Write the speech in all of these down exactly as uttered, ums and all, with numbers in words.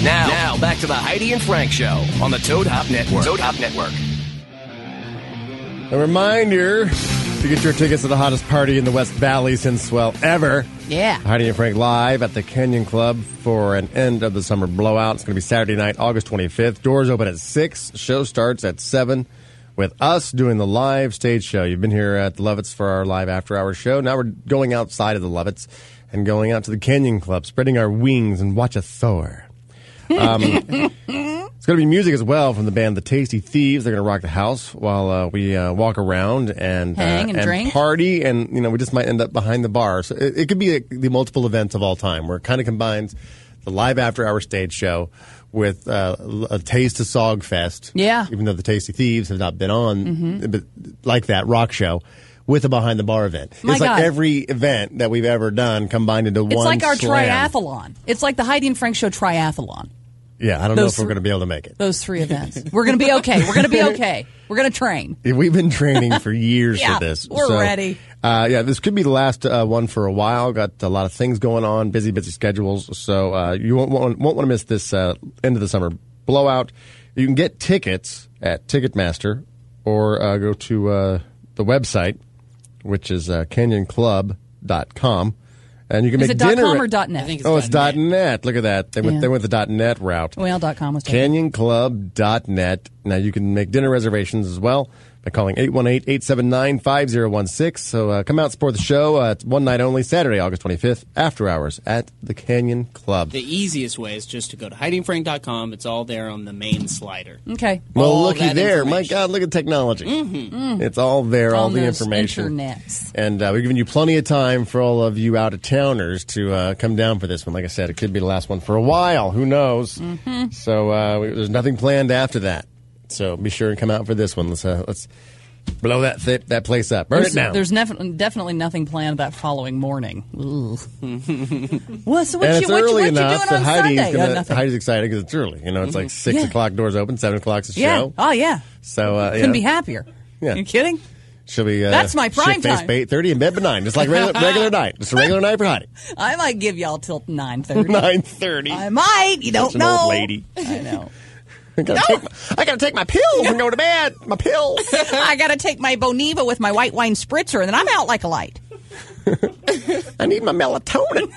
Now, now back to the Heidi and Frank Show on the Toad Hop Network. Toad Hop Network. A reminder to get your tickets to the hottest party in the West Valley since, well, ever. Yeah. Heidi and Frank live at the Canyon Club for an end of the summer blowout. It's going to be Saturday night, August twenty-fifth. Doors open at six. Show starts at seven with us doing the live stage show. You've been here at the Lovitz for our live after-hours show. Now we're going outside of the Lovitz and going out to the Canyon Club, spreading our wings and watch a Thor. Um, it's going to be music as well from the band The Tasty Thieves. They're going to rock the house while uh, we uh, walk around and hang uh, and, and drink, party, and you know we just might end up behind the bar. So it, it could be a, the multiple events of all time, where it kind of combines the live after-hour stage show with uh, a taste of Sogfest. Yeah, even though The Tasty Thieves have not been on mm-hmm. but like that rock show. With a behind the bar event. My it's like God. every event that we've ever done combined into it's one. It's like our slam. triathlon. It's like the Heidi and Frank Show triathlon. Yeah, I don't Those know if we're going to be able to make it. Those three events. We're going to be okay. We're going to be okay. We're going to train. We've been training for years yeah, for this. We're so, ready. Uh, yeah, this could be the last uh, one for a while. Got a lot of things going on, busy, busy schedules. So uh, you won't, won't, won't want to miss this uh, end of the summer blowout. You can get tickets at Ticketmaster or uh, go to uh, the website, which is uh, canyon club dot com. And you can is make it dot dinner. .com or dot .net? I think it's oh, it's .net. .net. Look at that. They went, Yeah. they went the .net route. Well, dot .com was taken. canyon club dot net. Now, you can make dinner reservations as well by calling eight one eight, eight seven nine, five zero one six. So uh, come out and support the show. Uh, it's one night only, Saturday, August twenty-fifth, after hours at the Canyon Club. The easiest way is just to go to heidi and frank dot com. It's all there on the main slider. Okay. Well, all looky that there. My information. God, look at technology. Mm-hmm. Mm. It's all there, all On the those information. internets. And uh, we've given you plenty of time for all of you out-of-towners to uh, come down for this one. Like I said, it could be the last one for a while. Who knows? Mm-hmm. So uh, we, there's nothing planned after that. So be sure and come out for this one. Let's uh, let's blow that th- that place up. Burn There's, it down. there's nef- definitely nothing planned that following morning. Well, so what and you, it's what, you- early what you enough doing that on Heidi's, Sunday? gonna, Oh, nothing. Heidi's excited because it's early. You know, it's like six Yeah. o'clock doors open, seven o'clock's the yeah. show. Oh, yeah. So uh, Couldn't yeah. be happier. Yeah. You kidding? She'll be uh, That's my prime shit-faced time. by eight thirty in bed by nine, just like regular, regular night. Just a regular night for Heidi. I might give y'all till nine thirty. nine thirty. I might. You don't Such an know. old lady. I know. I gotta, take my, I gotta take my pills and go to bed. My pills. I got to take my Boniva with my white wine spritzer, and then I'm out like a light. I need my melatonin.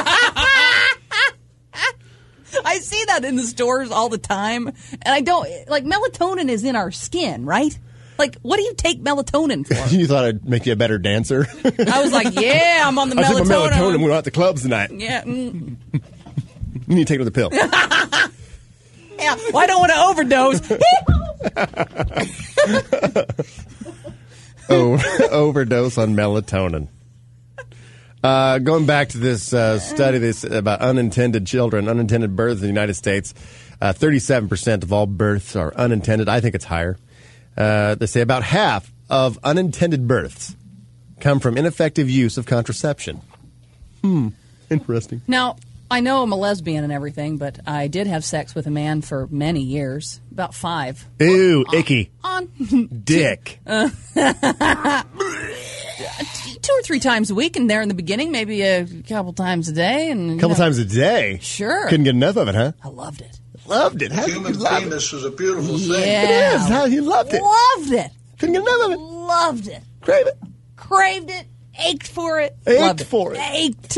I see that in the stores all the time, and I don't like melatonin is in our skin, right? Like, what do you take melatonin for? You thought I'd make you a better dancer? I was like, yeah, I'm on the I melatonin. took my melatonin. We're out the clubs tonight. Yeah, mm, You need to take another pill. yeah. Well, I don't want to overdose. oh, overdose on melatonin. Uh, going back to this uh, study this about unintended children, unintended births in the United States, uh, thirty-seven percent of all births are unintended. I think it's higher. Uh, they say about half of unintended births come from ineffective use of contraception. Hmm. Interesting. Now, I know I'm a lesbian and everything, but I did have sex with a man for many years, about five. Ew, icky. On Dick. uh, two or three times a week, and there in the beginning, maybe a couple times a day, and A couple you know, times a day? Sure. Couldn't get enough of it, huh? I loved it. Loved it. How could you Human love penis is a beautiful thing. Yeah. It is. How you loved it. Loved it. Couldn't get enough of it. Loved it. Crave it. Craved it. Ached for it. Ached Loved for it. Ached.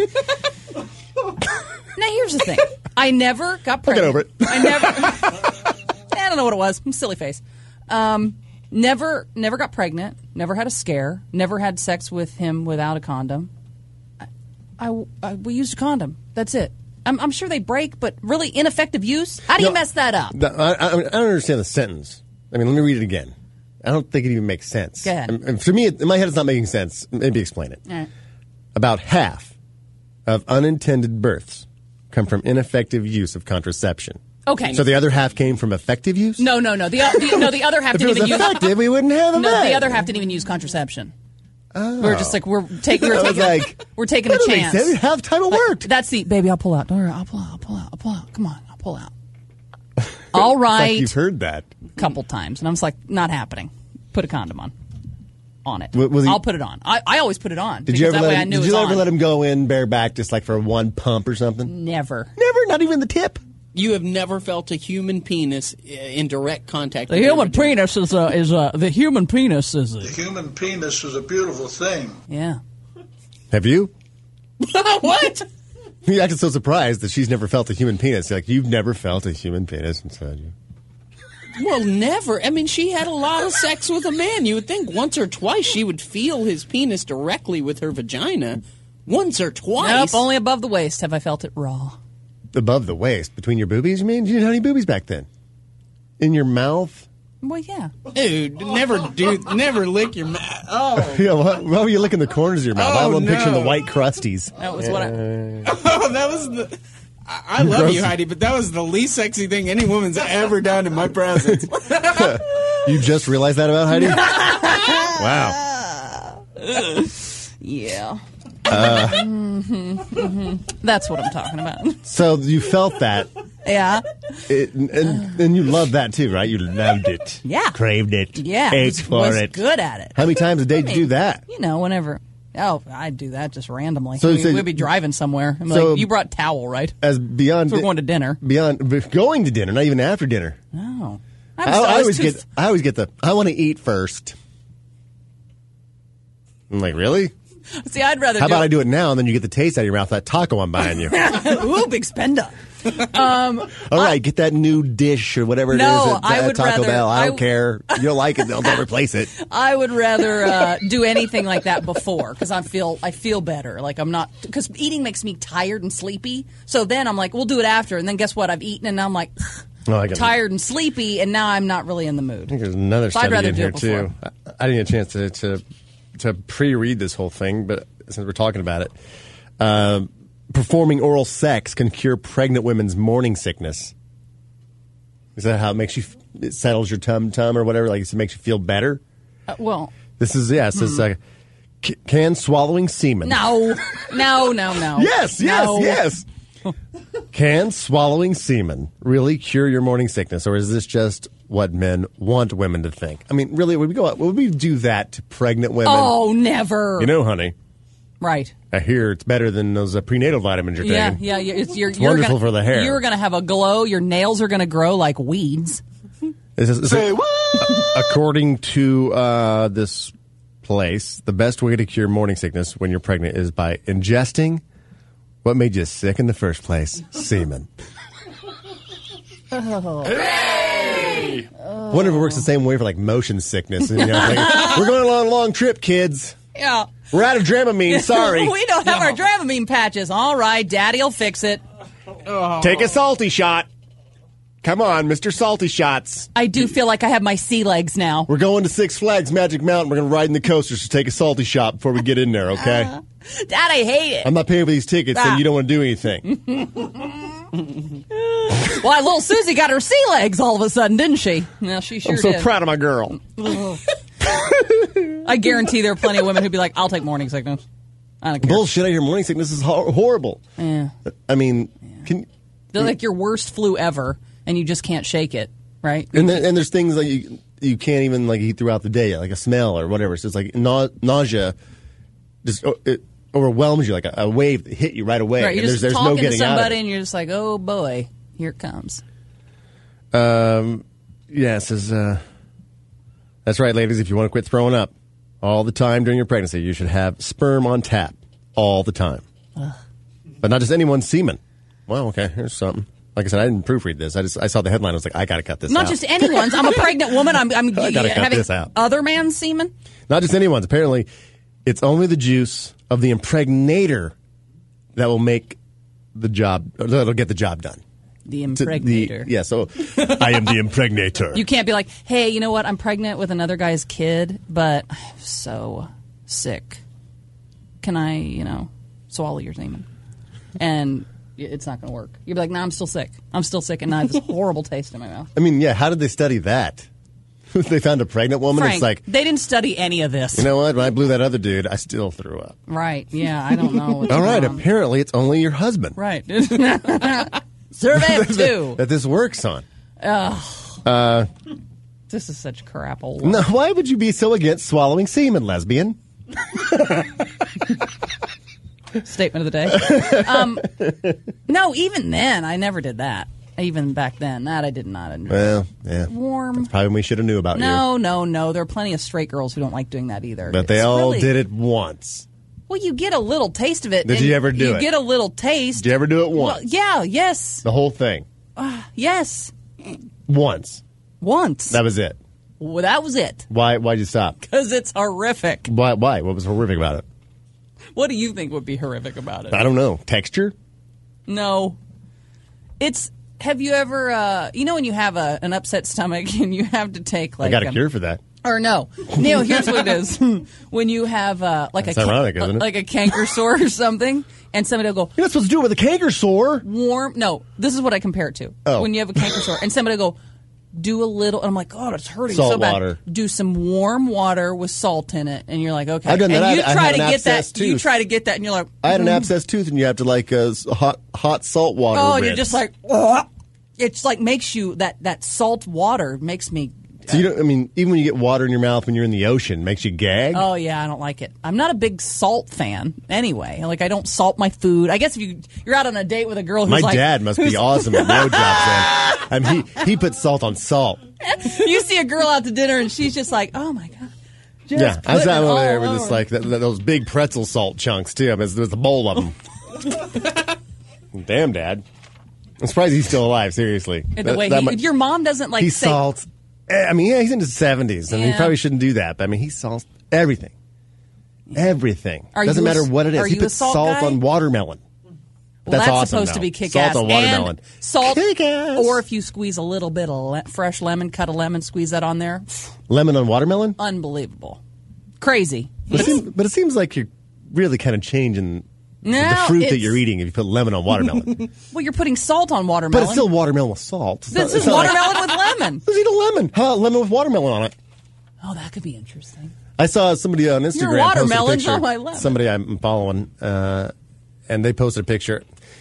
Now, here's the thing. I never got I'll pregnant. get over it. I never. I don't know what it was. Silly face. Um, never, never got pregnant. Never had a scare. Never had sex with him without a condom. I, I, I- we used a condom. That's it. I'm, I'm sure they break, but really ineffective use. How do you No, mess that up? The- I, I, I don't understand the sentence. I mean, let me read it again. I don't think it even makes sense. Go ahead. And, and for me, it, in my head, it's not making sense. Maybe explain it. All right. About half of unintended births come from ineffective use of contraception. Okay. So the other half came from effective use? No, no, no. The, o- the no, the other half If it didn't was even use. effective, we wouldn't have a No, baby. the other half didn't even use contraception. Oh. We're just like we're taking. We're I was taking. like, we're taking a that doesn't make chance. sense. Half time it Like, worked. That's the baby. I'll pull out. Don't worry. I'll pull out. I'll pull out. I'll pull out. Come on. I'll pull out. All It's right. like you've heard that. couple times, and I was like, not happening. Put a condom on. On it. W- was he- I'll put it on. I, I always put it on. Did because you ever that let way him, I knew did it you was ever on. let him go in bareback just like for one pump or something? Never. Never, not even the tip. You have never felt a human penis in direct contact. The with human your vagina. penis is a is a the human penis is a The human penis is a beautiful thing. yeah. Have you? What? You acted so surprised that she's never felt a human penis. Like, you've never felt a human penis inside you. Well, never. I mean, she had a lot of sex with a man. You would think once or twice she would feel his penis directly with her vagina. Once or twice. Nope, only above the waist have I felt it raw. Above the waist, between your boobies, you mean? You didn't have any boobies back then? In your mouth? Well, yeah. Dude, never do, never lick your mouth. Oh, Yeah, why, why were you licking the corners of your mouth? Oh, I'm no. picturing the white crusties. That was what I. oh, that was the. I, I love you, Heidi, but that was the least sexy thing any woman's ever done in my presence. You just realized that about Heidi? Wow. Yeah. Uh, mm-hmm, mm-hmm. That's what I'm talking about. So you felt that, Yeah. it, and, and you loved that too, right? You loved it. Yeah. Craved it. Yeah. Ate was, for was it. good at it. How many times a day did you do that? You know, whenever. Oh, I'd do that just randomly. So- we, so- we'd be driving somewhere. I'm so- like, you brought towel, right? As beyond, So we're going to dinner. beyond going to dinner, not even after dinner. Oh. I, I'm so- I I was always too get, f- I always get the, I want to eat first. I'm like, really? See, I'd rather How do about I do it now, and then you get the taste out of your mouth, that taco I'm buying you. Ooh, big spender. Um, All right, get that new dish or whatever it No, is at I uh, would Taco rather- Bell. I I- don't care. You don't like it, they'll they'll replace it. I would rather uh, do anything like that before because I feel I feel better. Like I'm not because eating makes me tired and sleepy. So then I'm like, we'll do it after, and then guess what? I've eaten, and now I'm like Oh, I get it. tired and sleepy, and now I'm not really in the mood. I think there's another So I'd study rather in do here it too. before. I, I didn't get a chance to, to to pre-read this whole thing, but since we're talking about it, um, performing oral sex can cure pregnant women's morning sickness. Is that how it makes you? It settles your tum tum or whatever. Like it makes you feel better. Uh, well, This is yeah. It says uh, c- can swallowing semen. no, no, no, no. Yes, yes, No. yes. Can swallowing semen really cure your morning sickness, or is this just what men want women to think? I mean, really, would we go? Would we do that to pregnant women? Oh, never. You know, honey, Right. I hear it's better than those uh, prenatal vitamins you're Yeah, taking. yeah, yeah. It's, you're, It's you're wonderful gonna, for the hair. You're going to have a glow. Your nails are going to grow like weeds. This is- Say what? According to uh, this place, the best way to cure morning sickness when you're pregnant is by ingesting what made you sick in the first place, semen. Oh. Wonder if it works the same way for like motion sickness. And, you know, like, we're going on a long trip, kids. Yeah. We're out of Dramamine. Sorry. we don't have our Dramamine patches. All right, Daddy'll fix it. Take a salty shot. Come on, Mister Salty Shots. I do feel like I have my sea legs now. We're going to Six Flags Magic Mountain. We're going to ride in the coasters to take a salty shot before we get in there, okay? Dad, I hate it. I'm not paying for these tickets, Ah. and you don't want to do anything. Why, little Susie got her sea legs all of a sudden, didn't she? Yeah, she sure I'm so did. proud of my girl. I guarantee there are plenty of women who'd be like, I'll take morning sickness. I don't care. Bullshit, I hear morning sickness is hor- horrible. Yeah. I mean, can They're like your worst flu ever, and you just can't shake it, right? and, there, and there's things like you you can't even like eat throughout the day, like a smell or whatever. So it's like nau- nausea, just oh, it overwhelms you like a, a wave that hit you right away. Right, you're and just there's, there's talking no getting to somebody, out of and you're just like, oh boy, here it comes. it. Um, yeah, it says, uh, that's right, ladies. If you want to quit throwing up all the time during your pregnancy, you should have sperm on tap all the time, but not just anyone's semen. Well, okay, here's something. Like I said, I didn't proofread this. I just I saw the headline. I was like, I got to cut this Not out. just anyone's. I'm a pregnant woman. I'm, I'm I gotta cut having this out. other man's semen. Not just anyone's. Apparently, it's only the juice of the impregnator that will make the job, or that'll get the job done. The To the- impregnator. yeah, so I am the impregnator. You can't be like, hey, you know what? I'm pregnant with another guy's kid, but I'm so sick. Can I, you know, swallow your semen? And it's not going to work. You'd be like, no, I'm still sick. I'm still sick, and I have this horrible taste in my mouth. I mean, yeah, how did they study that? They found a pregnant woman. Frank, It's like, they didn't study any of this. you know what? When I blew that other dude, I still threw up. Right. Yeah, I don't know. What's All right, going on. apparently it's only your husband. Right. Survey of two. that this works on. This is such crap old. No, why would you be so against swallowing semen, lesbian? Statement of the day. um, no, even then, I never did that. even back then. That I did not enjoy. Well, yeah. Warm. Probably we should have knew about you. No, no, no. There are plenty of straight girls who don't like doing that either. But they It's all really- did it once. Well, you get a little taste of it. Did and you ever do you it? You get a little taste. Did you ever do it Well, once? yeah, yes, The whole thing. yes. Once. Once. That was it. Well, that was it. Why? Why'd you stop? Because it's horrific. Why? Why? What was horrific about it? What do you think would be horrific about it? I don't know. Texture? No. It's. Have you ever, uh, you know, when you have a, an upset stomach and you have to take like I got a um, cure for that. Or no, Neil. Here's what it is: when you have uh, like That's a ironic, isn't it? like a canker sore or something, and somebody will go You're not supposed to do it with a canker sore. warm. No, this is what I compare it to. Oh. When you have a canker sore, and somebody will go do a little, and I'm like, oh, it's hurting Salt so bad. water. Do some warm water with salt in it, and you're like, okay. I've done that. And I- you I try had to an get that. abscess You tooth. try to get that, and you're like, I had an abscess tooth, and you have to like uh, s- hot hot salt water. oh, and you're rinse. just like, ugh. It's like makes you that that salt water makes me. So you don't. I mean, even when you get water in your mouth when you're in the ocean, makes you gag. Oh yeah, I don't like it. I'm not a big salt fan anyway. Like I don't salt my food. I guess if you you're out on a date with a girl who's My like, dad must who's- be awesome at blowjobs. Then I mean, he he puts salt on salt. You see a girl out to dinner and she's just like, oh my god. Just Yeah, I was putting out it over there all with just over. like th- th- those big pretzel salt chunks too. I mean, there's a bowl of them. Damn, Dad. I'm surprised he's still alive. Seriously, And the That- way that he, mu- if your mom doesn't like he say, salts. eh, I mean, yeah, he's in his seventies, and he Yeah. probably shouldn't do that. But I mean, he salts everything. Everything. Are Doesn't you a matter s- what it is. are he you a puts salt salt guy? on watermelon. well, That's that's awesome, supposed though. to be kick Salt ass. on watermelon. And salt, Kick-ass. or if you squeeze a little bit of le- fresh lemon, cut a lemon, squeeze that on there. Lemon on watermelon. Unbelievable, crazy. But it, seems, but it seems like you're really kind of changing No, the fruit that it's- you're eating if you put lemon on watermelon. Well, you're putting salt on But watermelon. it's still watermelon with salt. It's This not- is it's not like- watermelon with lemon. Let's eat a lemon. Huh? Lemon with watermelon on it. Oh, that could be interesting. I saw somebody on Instagram post a watermelon's picture. on my lemon. Somebody I'm following, uh, and they posted a picture.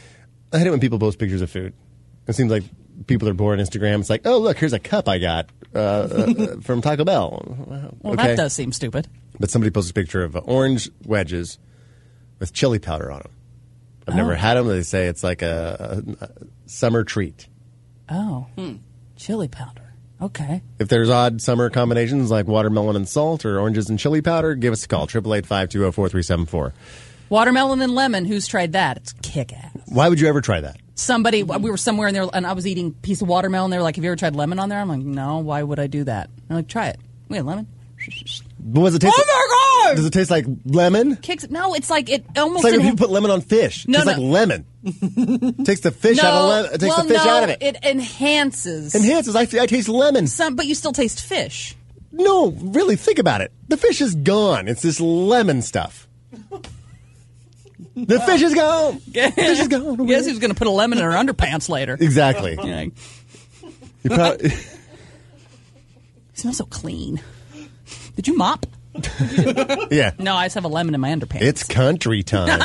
I hate it when people post pictures of food. It seems like people are bored on Instagram. It's like, oh, look, here's a cup I got uh, uh, from Taco Bell. Well, okay. that does seem stupid. But somebody posted a picture of uh, orange wedges with chili powder on them. I've Oh. never had them. They say it's like a, a, a summer treat. Oh, chili powder. Okay. If there's odd summer combinations like watermelon and salt or oranges and chili powder, give us a call. eight eight eight, five two zero, four three seven four. Watermelon and lemon. Who's tried that? It's kick ass. Why would you ever try that? Somebody, we were somewhere and, they were, and I was eating a piece of watermelon. They were like, have you ever tried lemon on there? I'm like, no, why would I do that? They're like, try it. We had lemon. But was it taste Oh my God! Does it taste like lemon? Kicks. No, it's like it It's almost. like when enha- people put lemon on fish. It No, tastes no. like lemon. Takes the fish out of no, lemon. It takes well, the fish no, out of it. It enhances. Enhances. I, I taste lemon. Some, but you still taste fish. No, really, think about it. The fish is gone. It's this lemon stuff. The fish is gone. The fish is gone. Guess who's going to put a lemon in her underpants later? Exactly. Yeah. You probably, It smells so clean. Did you mop? yeah. No, I just have a lemon in my underpants. It's country time.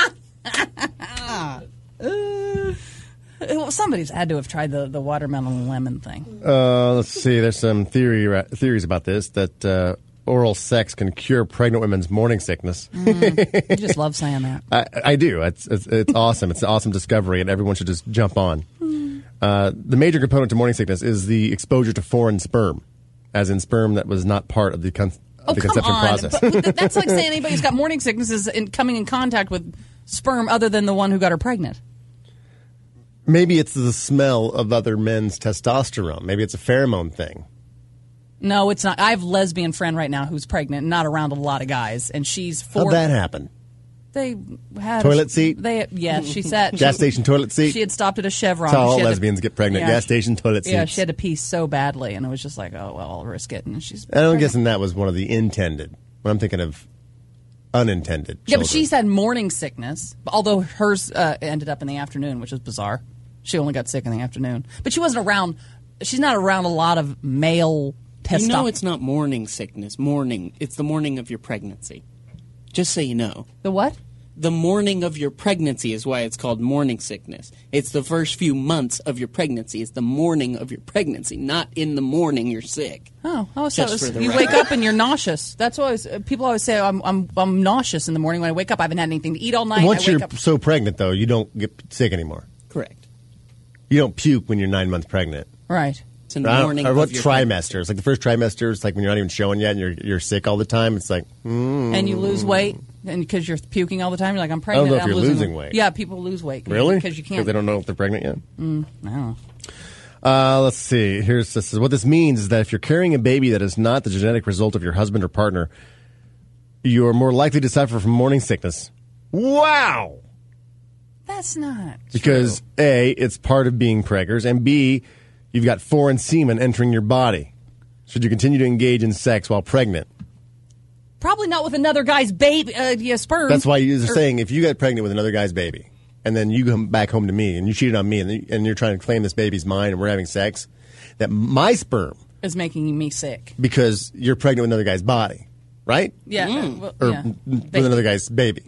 Well, somebody's had to have tried the, the watermelon and lemon thing. Uh, let's see. There's some theory ra- theories about this that uh, oral sex can cure pregnant women's morning sickness. You just love saying that. I, I do. It's, it's it's awesome. It's an awesome discovery, and everyone should just jump on. Uh, the major component to morning sickness is the exposure to foreign sperm, as in sperm that was not part of the con- of Oh, the come conception on. process. But, but that's like saying anybody who's got morning sickness is in, coming in contact with sperm other than the one who got her pregnant. Maybe it's the smell of other men's testosterone. Maybe it's a pheromone thing. No, it's not. I have a lesbian friend right now who's pregnant and not around a lot of guys, and she's four. How'd that happen? They had Toilet a, seat? They yeah, she said Gas she, station toilet seat? She had stopped at a Chevron. That's how all She had to- lesbians get pregnant. Gas station toilet Yeah, seats. she had to pee so badly, and it was just like, oh well, I'll risk it. And she's. And I'm pregnant. guessing that was one of the intended. When I'm thinking of unintended. Yeah, but children. she's had morning sickness, although hers uh, ended up in the afternoon, which is bizarre. She only got sick in the afternoon. But she wasn't around, she's not around a lot of male testosterone. You know it's not morning sickness. Morning. It's the morning of your pregnancy. Just so you know. The what? The morning of your pregnancy is why it's called morning sickness. It's the first few months of your pregnancy. It's the morning of your pregnancy, not in the morning you're sick. Oh, oh so Just it was- for the you record. wake up and you're nauseous. That's what I was, uh, people always say, I'm, I'm, I'm nauseous in the morning when I wake up. I haven't had anything to eat all night. Once I you're wake up. so pregnant, though, you don't get sick anymore. Correct. You don't puke when you're nine months pregnant. Right. It's in the Right? morning. Or what of your trimesters? Like the first trimester, it's like when you're not even showing yet and you're you're sick all the time. It's like, mm, And you lose weight, and because you're puking all the time, you're like, I'm I pregnant. don't know if I'm you're losing losing weight. Yeah, people lose weight. really? Because you can't. they don't know if they're pregnant yet. I don't know. Uh, let's see. Here's this is what this means is that if you're carrying a baby that is not the genetic result of your husband or partner, you are more likely to suffer from morning sickness. Wow. That's not Because true. A, it's part of being preggers, and B, you've got foreign semen entering your body. Should you continue to engage in sex while pregnant? Probably not with another guy's baby, uh, yeah, sperm. That's why you're Or- saying if you get pregnant with another guy's baby, and then you come back home to me, and you cheated on me, and, you- and you're trying to claim this baby's mine, and we're having sex, that my sperm, is making me sick. because you're pregnant with another guy's body, right? Yeah. uh, well, Or yeah. with Baby. another guy's baby.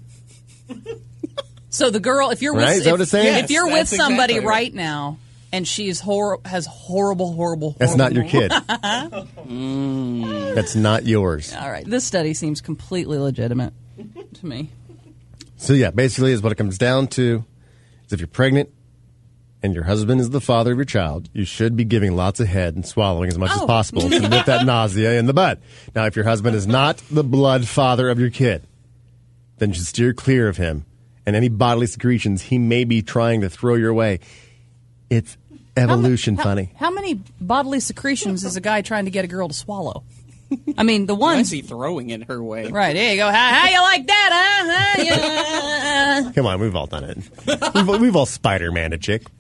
So the girl, if you're Right? with, Is that what if, it's saying? if Yes, you're with that's somebody exactly right. right now and she's hor- has horrible, horrible, horrible. That's not your kid. That's not yours. All right, this study seems completely legitimate to me. So yeah, basically is what it comes down to is if you're pregnant and your husband is the father of your child, you should be giving lots of head and swallowing as much as Oh. possible to nip that nausea in the bud. Now, if your husband is not the blood father of your kid, then you should steer clear of him and any bodily secretions he may be trying to throw your way. It's evolution, how, funny. How many bodily secretions is a guy trying to get a girl to swallow? I mean, the Why is ones. he throwing it her way? Right, there you go. How, how you like that, huh? How you- Come on, we've all done it. We've, we've all Spider-Man a chick.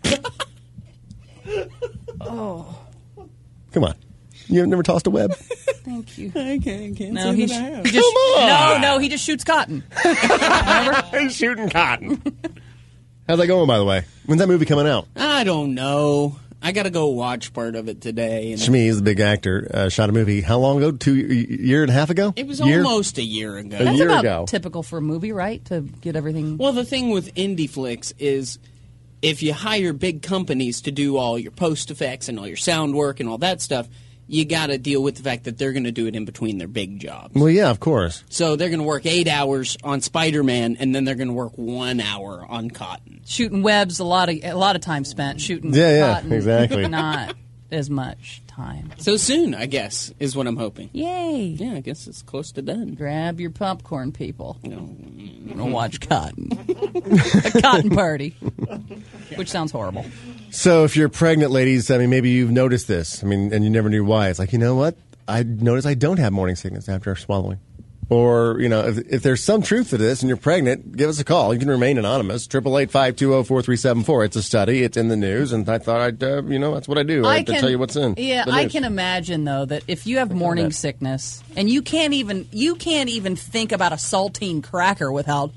oh, Come on. You have never tossed a web? thank you. I can't, can't No, say he, that sh- I have. he just Come on. no, no, he just shoots cotton. He's shooting cotton. How's that going, by the way? When's that movie coming out? I don't know. I got to go watch part of it today. And Shmi is the big actor. Uh, shot a movie how long ago? Two a year and a half ago? it was Year? almost a year ago. A That's year about ago. typical for a movie, right? To get everything. Well, the thing with indie flicks is if you hire big companies to do all your post effects and all your sound work and all that stuff, you got to deal with the fact that they're going to do it in between their big jobs. Well, yeah, of course. So they're going to work eight hours on Spider-Man, and then they're going to work one hour on Cotton. Shooting webs, a lot of a lot of time spent shooting. Yeah, yeah, cotton, exactly. Not as much time. So soon, I guess, is what I'm hoping. Yay! Yeah, I guess it's close to done. Grab your popcorn, people. You know, I'm gonna watch Cotton. A cotton party, which sounds horrible. So if you're pregnant, ladies, I mean, maybe you've noticed this. I mean, and you never knew why. It's like, you know what? I noticed I don't have morning sickness after swallowing. Or, you know, if, if there's some truth to this and you're pregnant, give us a call. You can remain anonymous. Triple eight five two zero four three seven four. It's a study. It's in the news, and I thought I'd, uh, you know, that's what I do. I, have to tell you what's in. Yeah, the I news. can imagine though that if you have morning that. sickness and you can't even you can't even think about a saltine cracker without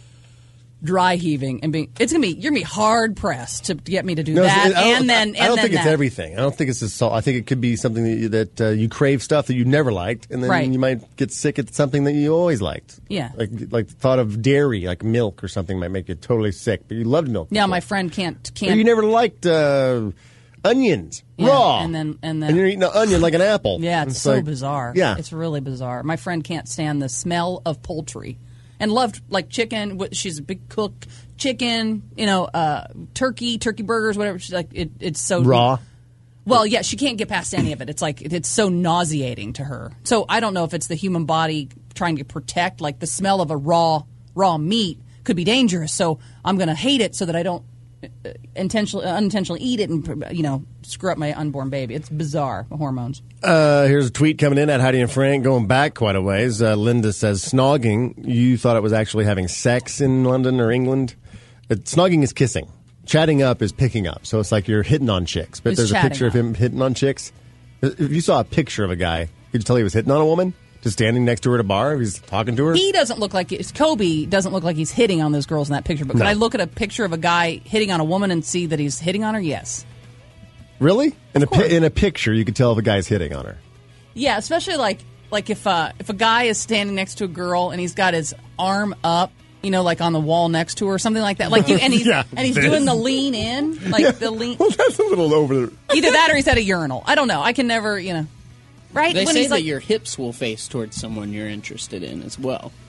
dry heaving and being it's gonna be you're gonna be hard pressed to get me to do No, that it's- I don't- and then and I don't then think it's that. everything. I don't think it's just salt. I think it could be something that you, that uh, you crave stuff that you never liked, and then Right. you might get sick at something that you always liked. Yeah. like like the thought of dairy, like milk or something, might make you totally sick. But you loved milk. Yeah, before. my friend can't Or can't. you never liked uh, onions Yeah, raw, and then- and then- and you're eating an onion like an apple. Yeah, it's, so like- bizarre. Yeah, it's really bizarre. My friend can't stand the smell of poultry, and loved like chicken. What- She's a big cook. Chicken, you know, uh, turkey, turkey burgers, whatever. She's like, it, it's so raw. Well, yeah, she can't get past any of it. It's like it, it's so nauseating to her. So I don't know if it's the human body trying to protect. Like the smell of a raw raw meat could be dangerous. So I'm going to hate it so that I don't uh, intentionally unintentionally eat it and you know screw up my unborn baby. It's bizarre. The hormones. Uh, here's a tweet coming in at Heidi and Frank, going back quite a ways. Uh, Linda says, "Snogging. You thought it was actually having sex in London or England? Uh, snogging is kissing. Chatting up is picking up. So it's like you're hitting on chicks. But He's there's a chatting picture of up. him hitting on chicks. If you saw a picture of a guy, could you tell he was hitting on a woman? Just standing next to her at a bar, if he's talking to her. He doesn't look like it's Kobe. Doesn't look like he's hitting on those girls in that picture. But No. could I look at a picture of a guy hitting on a woman and see that he's hitting on her? Yes. Really? In a course. pi- in a picture, you could tell if a guy's hitting on her. Yeah, especially like like if uh, if a guy is standing next to a girl and he's got his arm up, you know, like on the wall next to her or something like that. Like you, and he's Yeah, and he's this. doing the lean in, like the lean. Well, that's a little over. The- Either that or he's at a urinal. I don't know. I can never, you know, right? They when say he's that like, your hips will face towards someone you're interested in as well.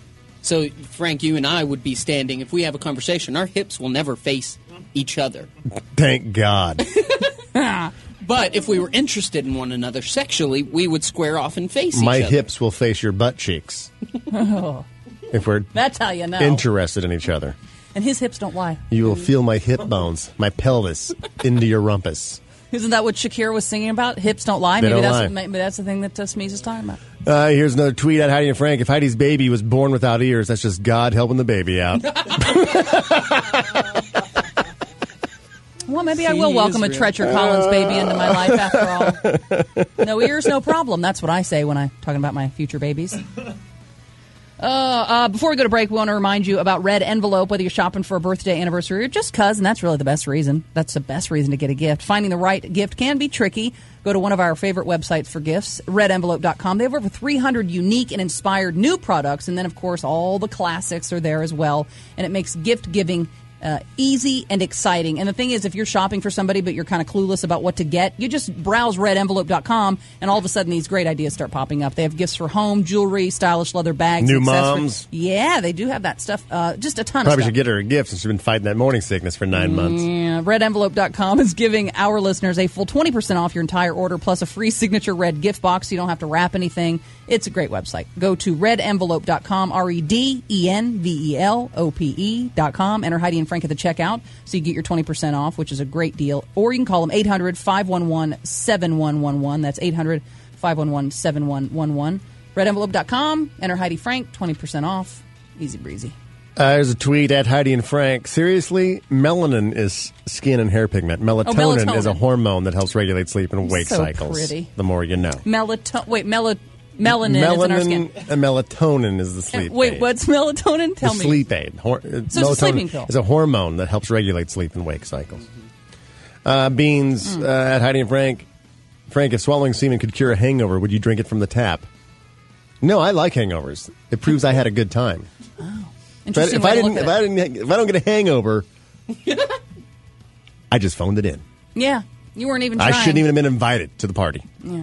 So, Frank, you and I would be standing, if we have a conversation, our hips will never face each other. Thank God. But if we were interested in one another sexually, we would square off and face My each other. hips will face your butt cheeks. If we're That's how you know. interested in each other. And his hips don't lie. You will feel my hip bones, my pelvis, into your rumpus. Isn't that what Shakira was singing about? Hips don't lie. They maybe don't that's lie. What, maybe that's the thing that uh, Smeeze is talking about. Uh, here's another tweet at Heidi and Frank. If Heidi's baby was born without ears, that's just God helping the baby out. Well, maybe I will welcome a Treacher Collins baby into my life after all. No ears, no problem. That's what I say when I'm talking about my future babies. Uh, uh, before we go to break, we want to remind you about Red Envelope, whether you're shopping for a birthday, anniversary, or just cuz, and that's really the best reason. That's the best reason to get a gift. Finding the right gift can be tricky. Go to one of our favorite websites for gifts, red envelope dot com. They have over three hundred unique and inspired new products, and then, of course, all the classics are there as well, and it makes gift giving Uh, easy and exciting. And the thing is, if you're shopping for somebody but you're kind of clueless about what to get, you just browse red envelope dot com and all of a sudden these great ideas start popping up. They have gifts for home, jewelry, stylish leather bags, New accessories. moms. Yeah, they do have that stuff. Uh, just a ton Probably of stuff. should get her a gift since she's been fighting that morning sickness for nine months. Yeah, red envelope dot com is giving our listeners a full twenty percent off your entire order plus a free signature red gift box. So you don't have to wrap anything. It's a great website. Go to red envelope dot com, R E D E N V E L O P E dot com. Enter Heidi and Frank at the checkout so you get your twenty percent off, which is a great deal. Or you can call them eight hundred, five one one, seven one one one. That's eight hundred, five one one, seven one one one. red envelope dot com. Enter Heidi Frank, twenty percent off. Easy breezy. Uh, there's a tweet at Heidi and Frank. Seriously, melanin is skin and hair pigment. Melatonin, Oh, melatonin. is a hormone that helps regulate sleep and wake So cycles. pretty. The more you know. Melato- wait, melo- melanin, is in our skin. Melanin and melatonin is the sleep Wait, aid. what's melatonin? Tell the me. sleep aid. Hor- So it's a melatonin sleeping pill. is a hormone that helps regulate sleep and wake cycles. Uh, Beans Mm. uh, at Heidi and Frank. Frank, if swallowing semen could cure a hangover, would you drink it from the tap? No, I like hangovers. It proves I had a good time. If I, Interesting if way I to didn't, look if at I it. didn't, if I don't get a hangover, I just phoned it in. Yeah, you weren't even trying. I shouldn't even have been invited to the party. Yeah.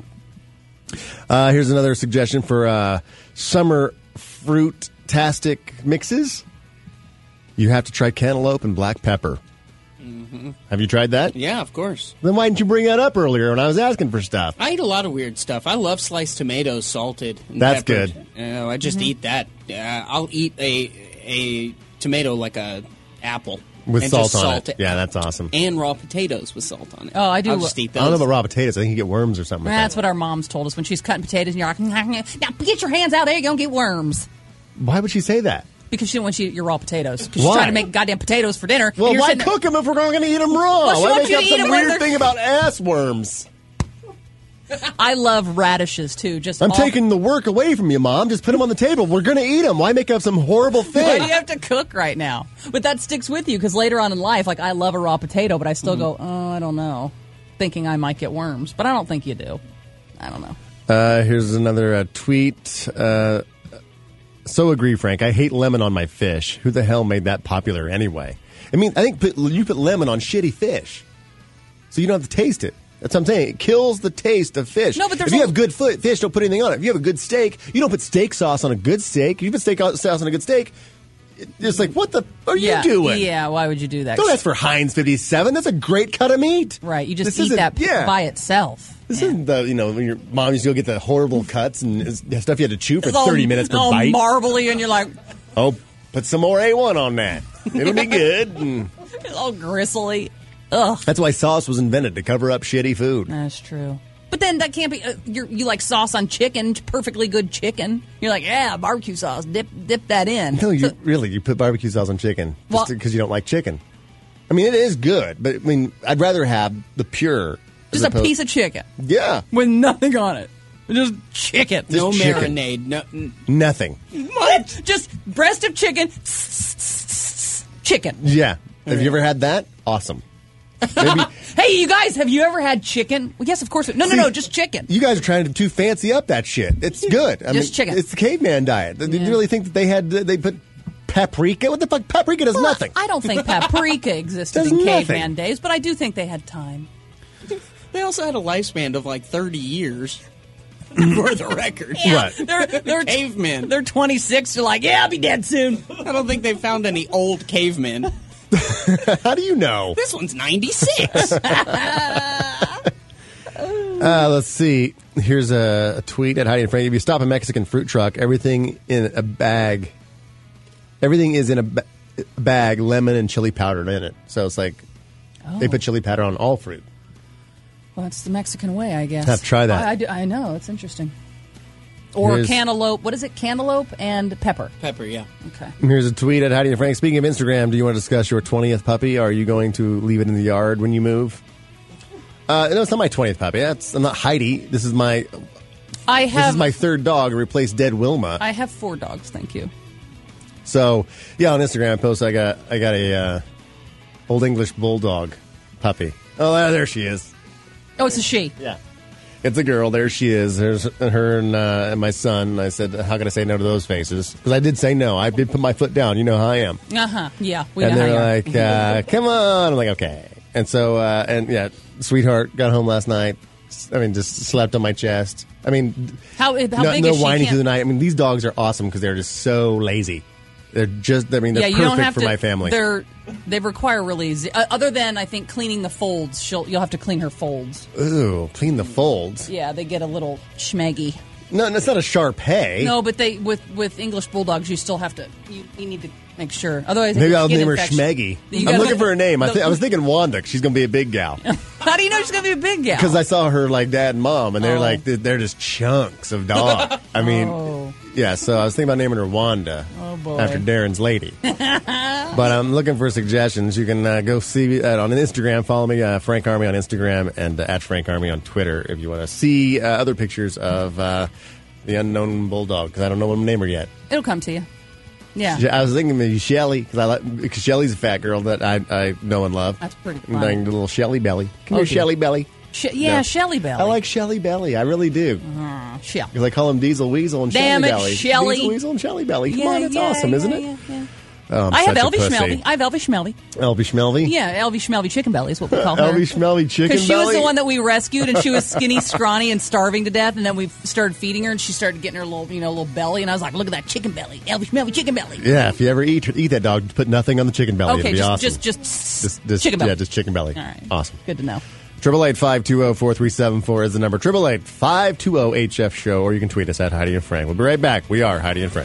Uh, here's another suggestion for uh, summer fruit-tastic mixes. You have to try cantaloupe and black pepper. Mm-hmm. Have you tried that? Yeah, of course. Then why didn't you bring that up earlier when I was asking for stuff? I eat a lot of weird stuff. I love sliced tomatoes salted. And That's peppered. good. Uh, I just eat that. Uh, I'll eat a a tomato like a apple With and salt just on salt it. Yeah, that's awesome. And raw potatoes with salt on it. Oh, I do I'll lo- just eat I those. don't know about raw potatoes. I think you get worms or something like That's that. what our moms told us when she's cutting potatoes, and you're like, now get your hands out there, you're going to get worms. Why would she say that? Because she didn't want you to eat your raw potatoes. Because she's Why? trying to make goddamn potatoes for dinner. Well, and you're why sitting there- cook them if we're going to eat them raw? Well, she why wants make you up to eat some 'em when weird they're- thing about ass worms? I love radishes, too. Just I'm all- taking the work away from you, Mom. Just put them on the table. We're going to eat them. Why make up some horrible Why thing? do you have to cook right now? But that sticks with you because later on in life, like, I love a raw potato, but I still go, oh, I don't know, thinking I might get worms. But I don't think you do. I don't know. Uh, here's another uh, tweet. Uh, so agree, Frank. I hate lemon on my fish. Who the hell made that popular anyway? I mean, I think put, you put lemon on shitty fish, so you don't have to taste it. That's what I'm saying. It kills the taste of fish. No, but there's if you a- have good foot, fish, don't put anything on it. If you have a good steak, you don't put steak sauce on a good steak. You put steak sauce on a good steak. It's like, what the are yeah, you doing? Yeah, why would you do that? Don't ask for Heinz fifty-seven. That's a great cut of meat. Right, you just This eat isn't- that yeah. by itself. This Yeah. isn't the, you know, when your mom used to go get the horrible cuts and it's- stuff you had to chew for It's all- thirty minutes per all bite. marbly, and you're like, Oh, put some more A one on that. It'll be good. And it's all gristly. Ugh. that's why sauce was invented, to cover up shitty food. That's true. But then that can't be. Uh, you're, you like sauce on chicken, perfectly good chicken. You're like, yeah, barbecue sauce. Dip, dip that in. No, you So- really, you put barbecue sauce on chicken Well- just because you don't like chicken. I mean, it is good, but I mean, I'd rather have the pure. just a piece of chicken Yeah, with nothing on it. Just chicken. Just no chicken. marinade. No, n- nothing. What? Just breast of chicken. Chicken. Yeah. Have you ever had that? Awesome. Maybe Hey, you guys, have you ever had chicken? Well, yes, of course. No, no, See, no, just chicken. you guys are trying to too fancy up that shit. It's good. I Just mean, chicken. It's the caveman diet. Did you really think that they had they put paprika? What the fuck? Paprika does Well, nothing. I don't think paprika existed Does in nothing. caveman days, but I do think they had time. they also had a lifespan of like thirty years. For the record. What? They're they're Cavemen. They're twenty-six. They're like, yeah, I'll be dead soon. I don't think they found any old cavemen. How do you know? This one's ninety-six. Uh, let's see. Here's a, a tweet at Heidi and Frank. If you stop a Mexican fruit truck, everything in a bag, everything is in a ba- bag, lemon and chili powder in it. So it's like Oh. they put chili powder on all fruit. Well, that's the Mexican way, I guess. Have to try that. I, I, do- I know. It's interesting. Or Here's- cantaloupe. What is it? Cantaloupe and pepper. Pepper, yeah. Okay. Here's a tweet at Heidi and Frank. Speaking of Instagram, do you want to discuss your twentieth puppy? Are you going to leave it in the yard when you move? Uh, no, it's not my twentieth puppy. That's I'm not Heidi. This is my I this have is my third dog. Replaced dead Wilma. I have four dogs. Thank you. So yeah, on Instagram I post I got I got a uh, old English bulldog puppy. Oh, uh, there she is. Oh, it's a she. Yeah, it's a girl. There she is. There's her and, uh, and my son. I said, how can I say no to those faces? Because I did say no. I did put my foot down. You know how I am. Uh huh. Yeah. We And know they're how you are. like, uh, come on. I'm like, okay. And so, uh, and yeah, sweetheart got home last night. I mean, just slept on my chest. I mean, How, how no, big no is she? whining Can't- through the night. I mean, these dogs are awesome because they're just so lazy. They're just, I mean, they're yeah, you perfect don't have for to, my family. They're they require really z- uh, other than I think cleaning the folds. She'll you'll have to clean her folds. Ooh, clean the folds. Yeah, they get a little schmeggy. No, it's not a Shar-Pei. No, but they with with English bulldogs, you still have to. You, you need to make sure. Otherwise, Maybe it's I'll skin name her infection. Schmeggy. You I'm gotta- looking for a name. I, the- th- I was thinking Wanda. 'Cause she's going to be a big gal. How do you know she's gonna be a big gal? Because I saw her like dad and mom, and they're Oh. like they're, they're just chunks of dog. I mean, Oh. yeah. So I was thinking about naming her Wanda Oh, boy. after Darren's lady. But I'm looking for suggestions. You can uh, go see that on Instagram. Follow me, uh, Frank Army on Instagram, and uh, at Frank Army on Twitter if you want to see uh, other pictures of uh, the unknown bulldog. Because I don't know what to name her yet. It'll come to you. Yeah, I was thinking maybe Shelly because I like because Shelly's a fat girl that I I know and love. That's pretty I'm funny. doing the little Shelly belly. Come Oh, here, dear. Shelly belly. Sh- yeah, No. Shelly Belly. I like Shelly Belly. I really do. Shell. Because I call him Diesel Weasel and Damn Shelly it, Belly. Shelly. Diesel Weasel and Shelly Belly. Come Yeah, on, it's yeah, awesome, yeah, isn't it? yeah, yeah. Oh, I'm I have such a Elvie pussy. Schmelby. I have Elvie Schmelby. Elvie Schmelby? Yeah, Elvie Schmelby Chicken Belly is what we call her. Elvie Schmelby Chicken Because she was Belly? the one that we rescued, and she was skinny, scrawny, and starving to death. And then we started feeding her, and she started getting her little, you know, little belly. And I was like, "Look at that chicken belly, Elvie Schmelby Chicken Belly." Yeah, if you ever eat eat that dog, put nothing on the chicken belly. Okay, It'd be just, awesome. just, just, Just- just- chicken belly. Yeah, just chicken belly. All right, Awesome. Good to know. Triple eight five two zero four three seven four is the number. Triple eight five two zero H F show, or you can tweet us at Heidi and Frank. We'll be right back. We are Heidi and Frank.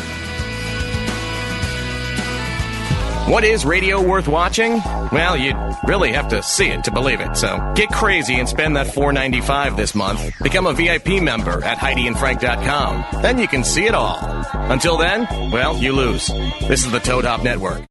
What is radio worth watching? Well, you'd really have to see it to believe it. So get crazy and spend that four dollars and ninety-five cents this month. Become a V I P member at Heidi and Frank dot com. Then you can see it all. Until then, well, you lose. This is the Toad Hop Network.